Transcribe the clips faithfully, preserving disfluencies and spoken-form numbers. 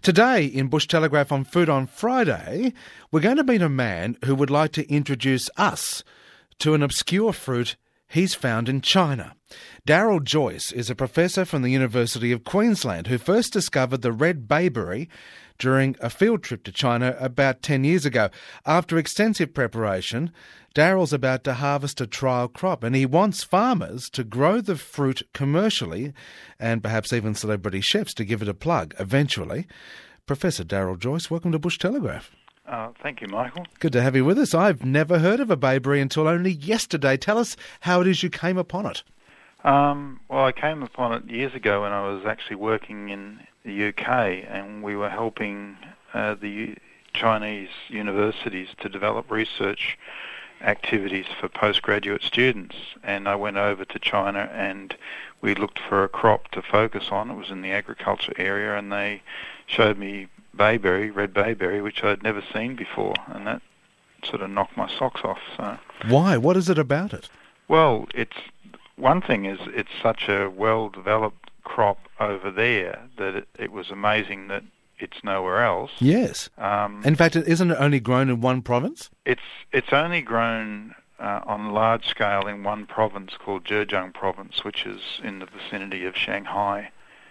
Today in Bush Telegraph on Food on Friday, we're going to meet a man who would like to introduce us to an obscure fruit he's found in China. Daryl Joyce is a professor from the University of Queensland who first discovered the red bayberry during a field trip to China about ten years ago. After extensive preparation, Daryl's about to harvest a trial crop and he wants farmers to grow the fruit commercially and perhaps even celebrity chefs to give it a plug eventually. Professor Daryl Joyce, welcome to Bush Telegraph. Uh, thank you, Michael. Good to have you with us. I've never heard of a bayberry until only yesterday. Tell us how it is you came upon it. Um, well, I came upon it years ago when I was actually working in the U K, and we were helping uh, the U- Chinese universities to develop research activities for postgraduate students. And I went over to China and we looked for a crop to focus on. It was in the agriculture area, and they showed me bayberry, red bayberry, which I'd never seen before, and that sort of knocked my socks off. So, why? What is it about it? Well, it's one thing is it's such a well-developed crop over there that it, it was amazing that it's nowhere else. Yes. Um, in fact, isn't it only grown in one province? It's it's only grown uh, on large scale in one province called Zhejiang Province, which is in the vicinity of Shanghai.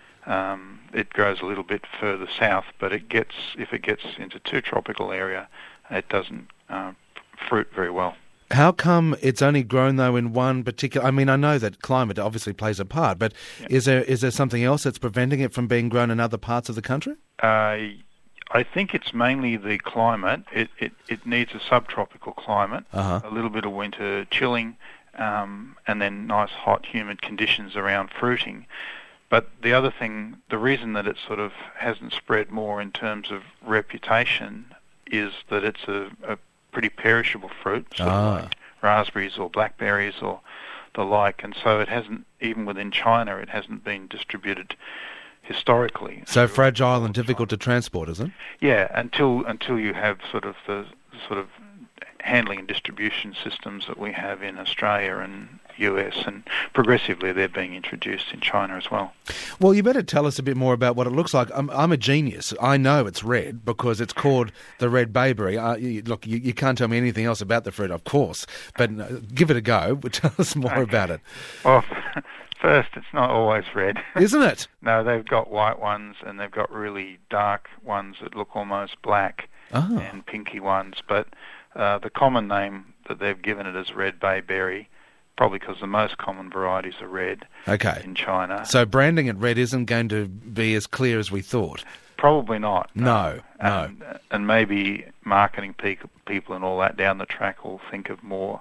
Um, it grows a little bit further south, but it gets if it gets into too tropical area, it doesn't uh, fruit very well. How come it's only grown, though, in one particular... I mean, I know that climate obviously plays a part, but yeah. is there is there something else that's preventing it from being grown in other parts of the country? Uh, I think it's mainly the climate. It it, it needs a subtropical climate, uh-huh. a little bit of winter chilling, um, and then nice hot, humid conditions around fruiting. But the other thing, the reason that it sort of hasn't spread more in terms of reputation is that it's a, a pretty perishable fruit, sort ah. of like raspberries or blackberries or the like, and so it hasn't, even within China, it hasn't been distributed historically. So fragile and difficult to transport, is it? Yeah, until until you have sort of the sort of handling and distribution systems that we have in Australia and U S, and progressively they're being introduced in China as well. Well, you better tell us a bit more about what it looks like. I'm, I'm a genius. I know it's red because it's called the red bayberry. Uh, you, look, you, you can't tell me anything else about the fruit, of course, but uh, give it a go. Tell us more okay. about it. Well, first, it's not always red. Isn't it? No, they've got white ones and they've got really dark ones that look almost black oh. and pinky ones, but uh, the common name that they've given it is red bayberry, probably because the most common varieties are red okay. in China. So branding it red isn't going to be as clear as we thought? Probably not. No, no. no. And, and maybe marketing pe- people and all that down the track will think of more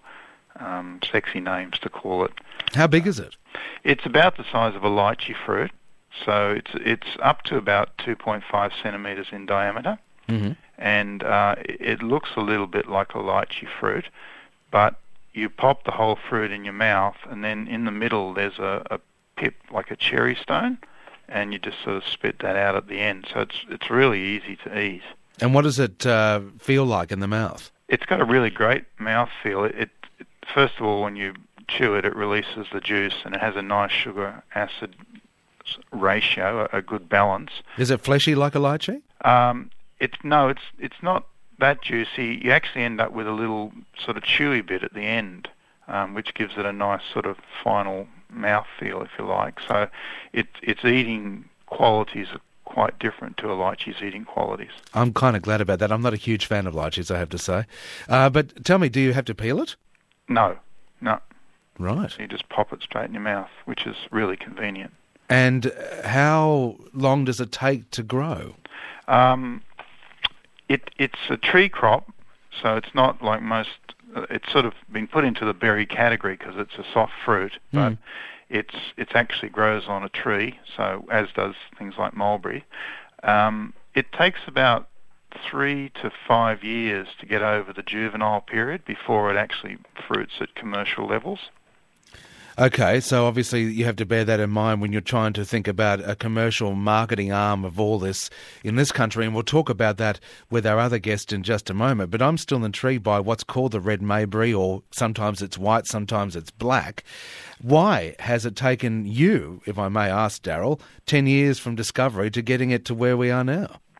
um, sexy names to call it. How big is it? It's about the size of a lychee fruit, so it's it's up to about two point five centimetres in diameter, mm-hmm. and uh, it looks a little bit like a lychee fruit, but you pop the whole fruit in your mouth, and then in the middle there's a, a pip like a cherry stone, and you just sort of spit that out at the end. So it's it's really easy to eat. And what does it uh, feel like in the mouth? It's got a really great mouth feel. It, it, it first of all, when you chew it, it releases the juice, and it has a nice sugar acid ratio, a, a good balance. Is it fleshy like a lychee? Um, it's no, it's it's not that juicy. You actually end up with a little sort of chewy bit at the end, um, which gives it a nice sort of final mouth feel, if you like. So it, its eating qualities are quite different to a lychee's eating qualities. I'm kind of glad about that. I'm not a huge fan of lychees, I have to say. Uh, but tell me, do you have to peel it? No, no. Right. So you just pop it straight in your mouth, which is really convenient. And how long does it take to grow? Um, it it's a tree crop, so it's not like most. Uh, it's sort of been put into the berry category because it's a soft fruit, but mm. it's it's actually grows on a tree. So as does things like mulberry. Um, it takes about three to five years to get over the juvenile period before it actually fruits at commercial levels. Okay, so obviously you have to bear that in mind when you're trying to think about a commercial marketing arm of all this in this country, and we'll talk about that with our other guest in just a moment. But I'm still intrigued by what's called the red bayberry, or sometimes it's white, sometimes it's black. Why has it taken you, if I may ask, Daryl, ten years from discovery to getting it to where we are now?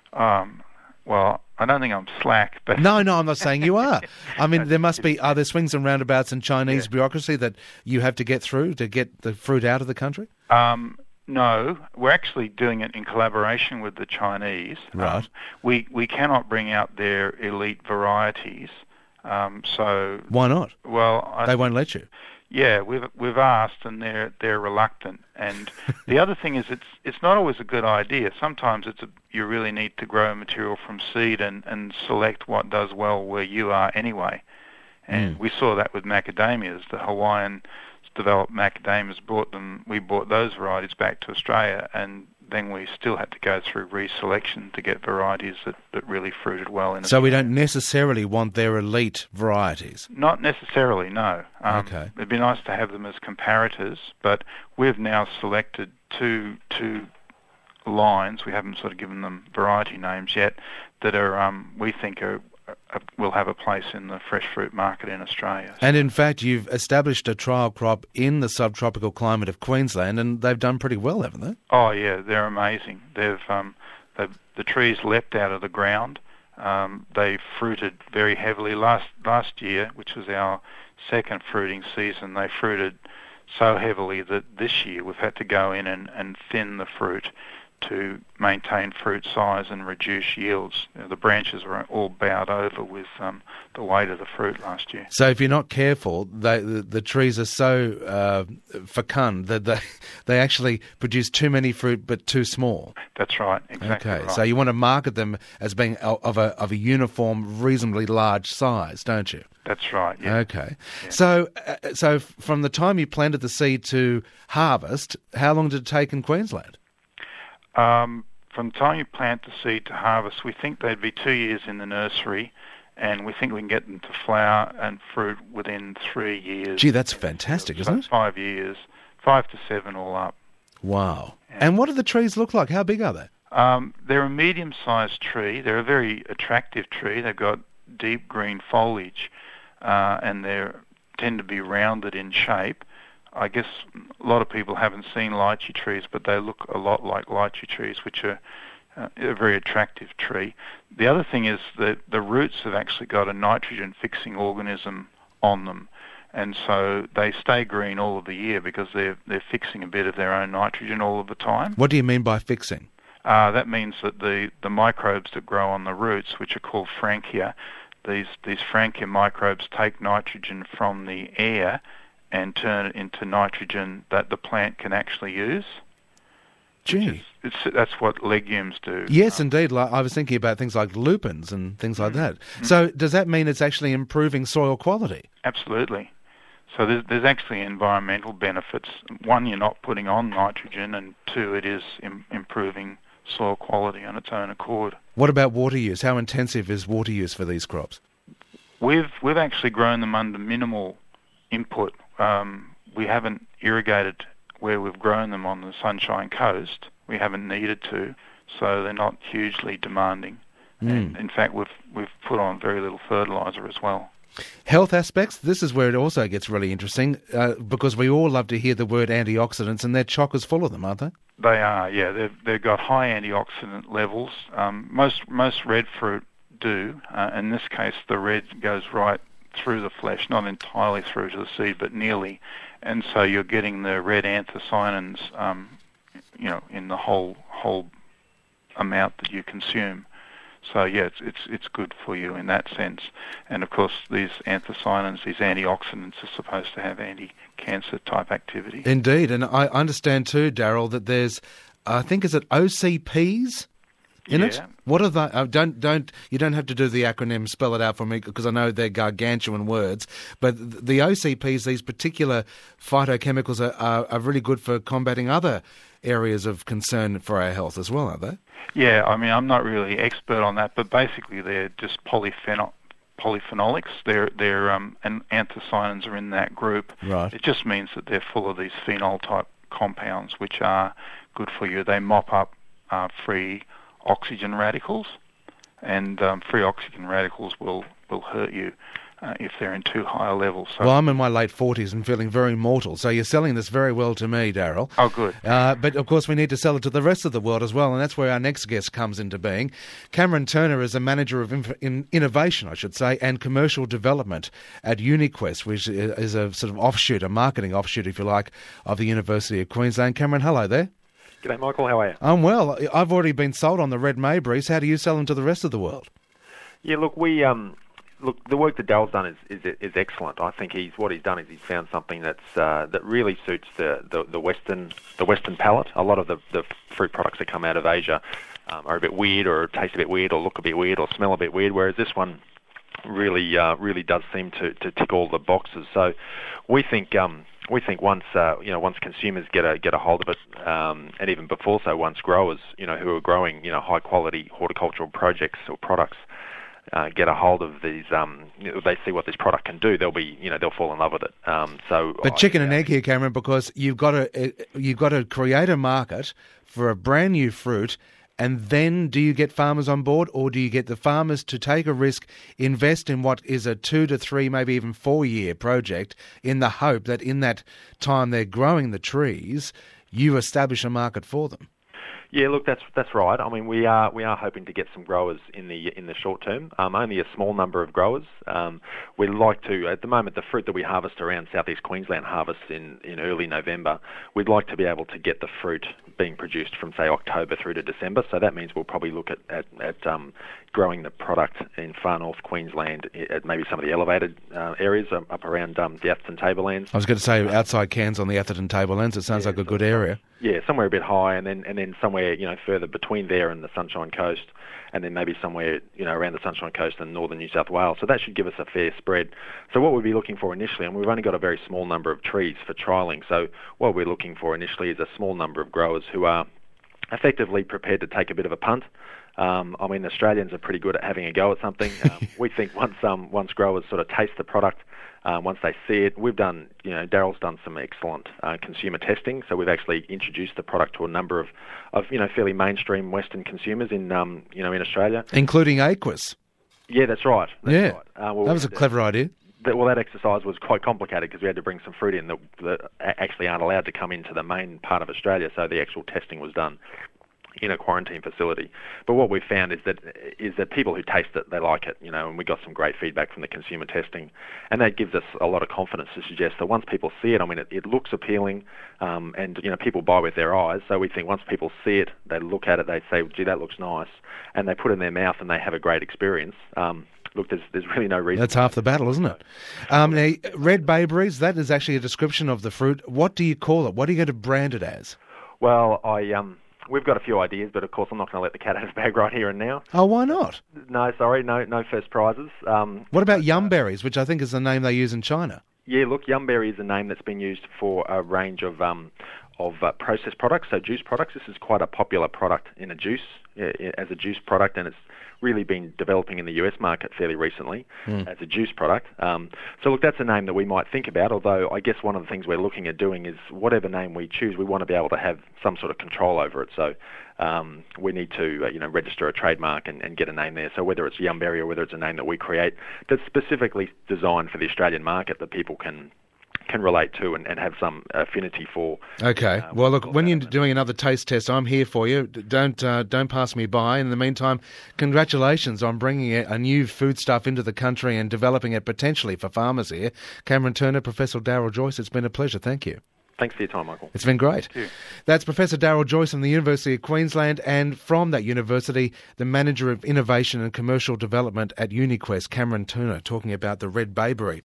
Um, well, I don't think I'm slack, but No, no, I'm not saying you are. I mean, there must be, are there swings and roundabouts in Chinese Yeah. bureaucracy that you have to get through to get the fruit out of the country? um, no, we're actually doing it in collaboration with the Chinese. Right. Um, we we cannot bring out their elite varieties. Um, so, Why not? well, I They won't let you. Yeah, we've we've asked, and they're they're reluctant. And the other thing is, it's it's not always a good idea. Sometimes it's a, you really need to grow material from seed and, and select what does well where you are anyway. And Mm. we saw that with macadamias. The Hawaiian developed macadamias, brought them. We brought those varieties back to Australia, and then we still had to go through reselection to get varieties that, that really fruited well in. So we don't necessarily want their elite varieties. Not necessarily, no. Um, Okay. It'd be nice to have them as comparators, but we've now selected two two lines. We haven't sort of given them variety names yet that are um, we think are, are will have a place in the fresh fruit market in Australia. And in fact, you've established a trial crop in the subtropical climate of Queensland, and they've done pretty well, haven't they? Oh yeah, they're amazing. They've um, they've the trees leapt out of the ground. Um, they fruited very heavily last last year, which was our second fruiting season. They fruited so heavily that this year we've had to go in and, and thin the fruit to maintain fruit size and reduce yields. You know, the branches were all bowed over with um, the weight of the fruit last year. So if you're not careful, they, the, the trees are so uh, fecund that they, they actually produce too many fruit but too small. That's right, exactly Okay, right. so you want to market them as being o- of a of a uniform, reasonably large size, don't you? That's right, yeah. Okay. So, uh, so f- from the time you planted the seed to harvest, how long did it take in Queensland? Um, from the time you plant the seed to harvest, we think they'd be two years in the nursery, and we think we can get them to flower and fruit within three years. Gee, that's fantastic, So isn't it? Five years, five to seven all up. Wow. Yeah. And what do the trees look like? How big are they? Um, they're a medium-sized tree. They're a very attractive tree. They've got deep green foliage, uh, and they tend to be rounded in shape. I guess a lot of people haven't seen lychee trees, but they look a lot like lychee trees, which are uh, a very attractive tree. The other thing is that the roots have actually got a nitrogen-fixing organism on them, and so they stay green all of the year because they're they're fixing a bit of their own nitrogen all of the time. What do you mean by fixing? Uh, that means that the, the microbes that grow on the roots, which are called frankia, these these frankia microbes take nitrogen from the air and turn it into nitrogen that the plant can actually use. Gee. It's, that's what legumes do. Yes, Um, indeed. Like, I was thinking about things like lupins and things like Mm. that. So does that mean it's actually improving soil quality? Absolutely. So there's, there's actually environmental benefits. One, you're not putting on nitrogen, and two, it is im- improving soil quality on its own accord. What about water use? How intensive is water use for these crops? We've we've actually grown them under minimal input. Um, we haven't irrigated where we've grown them on the Sunshine Coast. We haven't needed to, so they're not hugely demanding. Mm. And in fact, we've we've put on very little fertilizer as well. Health aspects, this is where it also gets really interesting uh, because we all love to hear the word antioxidants, and they're chockers full of them, aren't they? They are, yeah. They've they've got high antioxidant levels. Um, most most red fruit do. Uh, in this case, the red goes right through the flesh, not entirely through to the seed, but nearly. And so you're getting the red anthocyanins, um, you know, in the whole whole amount that you consume. So yeah, it's it's it's good for you in that sense. And of course, these anthocyanins, these antioxidants, are supposed to have anti-cancer type activity. Indeed, and I understand too, Daryl, that there's, I think, is it O C Ps in it? Yeah. What are they? Uh, don't don't you don't have to do the acronym, spell it out for me because I know they're gargantuan words. But th- the O C Ps, these particular phytochemicals, are, are, are really good for combating other areas of concern for our health as well, aren't they? Yeah, I mean, I'm not really expert on that, but basically they're just polyphenol polyphenolics. They're they're um, and anthocyanins are in that group. Right. It just means that they're full of these phenol type compounds, which are good for you. They mop up uh, free oxygen radicals, and um, free oxygen radicals will will hurt you. uh, if they're in too high a level. So, well, I'm in my late forties and feeling very mortal, so you're selling this very well to me, Daryl. Oh, good. Uh, but, of course, we need to sell it to the rest of the world as well, and that's where our next guest comes into being. Cameron Turner is a manager of inf- in innovation, I should say, and commercial development at UniQuest, which is a sort of offshoot, a marketing offshoot, if you like, of the University of Queensland. Cameron, hello there. G'day, Michael. How are you? I'm well. I've already been sold on the red Mayberries. How do you sell them to the rest of the world? Yeah, look, we um, look the work that Daryl's done is, is is excellent. I think he's what he's done is he's found something that's uh, that really suits the, the, the western the western palate. A lot of the, the fruit products that come out of Asia um, are a bit weird, or taste a bit weird, or look a bit weird, or smell a bit weird. Whereas this one really uh, really does seem to, to tick all the boxes. So we think. Um, We think once uh, you know once consumers get a get a hold of it, um, and even before so, once growers you know who are growing you know high quality horticultural projects or products uh, get a hold of these, um, you know, they see what this product can do, they'll be you know they'll fall in love with it. Um, so, but chicken I, and uh, egg here, Cameron, because you've got to you've got to create a market for a brand new fruit. And then do you get farmers on board, or do you get the farmers to take a risk, invest in what is a two to three, maybe even four-year project in the hope that in that time they're growing the trees, you establish a market for them? Yeah, look, that's that's right. I mean, we are we are hoping to get some growers in the in the short term. Um, only a small number of growers. Um, we'd like to, at the moment, the fruit that we harvest around southeast Queensland harvests in, in early November. We'd like to be able to get the fruit being produced from say October through to December. So that means we'll probably look at at, at um, growing the product in far north Queensland at maybe some of the elevated uh, areas um, up around um, the Atherton Tablelands. I was going to say outside Cairns on the Atherton Tablelands. It sounds yeah, like a so good area. Yeah, somewhere a bit high, and then and then somewhere you know further between there and the Sunshine Coast, and then maybe somewhere you know around the Sunshine Coast and northern New South Wales. So that should give us a fair spread. So what we'd be looking for initially, and we've only got a very small number of trees for trialling. So what we're looking for initially is a small number of growers who are effectively prepared to take a bit of a punt. Um, I mean, Australians are pretty good at having a go at something. Um, we think once um, once growers sort of taste the product, um, once they see it, we've done, you know, Daryl's done some excellent uh, consumer testing. So we've actually introduced the product to a number of, of you know, fairly mainstream Western consumers in, um, you know, in Australia, including Aquis. Yeah, that's right. That's yeah, right. Uh, well, that was a clever idea. That, well, that exercise was quite complicated because we had to bring some fruit in that, that actually aren't allowed to come into the main part of Australia. So the actual testing was done in a quarantine facility. But what we've found is that is that people who taste it, they like it, you know, and we got some great feedback from the consumer testing. And that gives us a lot of confidence to suggest that once people see it, I mean, it, it looks appealing, um, and, you know, people buy with their eyes. So we think once people see it, they look at it, they say, gee, that looks nice, and they put it in their mouth and they have a great experience. Um, Look, there's there's really no reason. That's half the battle, isn't it? Um, now, red Bayberries, that is actually a description of the fruit. What do you call it? What are you going to brand it as? Well, I um, we've got a few ideas, but of course I'm not going to let the cat out of the bag right here and now. Oh, why not? No, sorry, no no first prizes. Um, what about Yumberries, which I think is the name they use in China? Yeah, look, Yumberry is a name that's been used for a range of um, of uh, processed products, so juice products. This is quite a popular product in a juice, uh, as a juice product, and it's really been developing in the U S market fairly recently mm. as a juice product. Um, so look, that's a name that we might think about, although I guess one of the things we're looking at doing is whatever name we choose, we want to be able to have some sort of control over it. So um, we need to uh, you know, register a trademark and, and get a name there. So whether it's Yumberry or whether it's a name that we create that's specifically designed for the Australian market that people can can relate to and, and have some affinity for. Okay. Uh, well, look, when you're doing another taste test, I'm here for you. Don't uh, don't pass me by. In the meantime, congratulations on bringing a, a new foodstuff into the country and developing it potentially for farmers here. Cameron Turner, Professor Daryl Joyce, it's been a pleasure. Thank you. Thanks for your time, Michael. It's been great. Thank you. That's Professor Daryl Joyce from the University of Queensland, and from that university, the Manager of Innovation and Commercial Development at UniQuest, Cameron Turner, talking about the red Bayberry.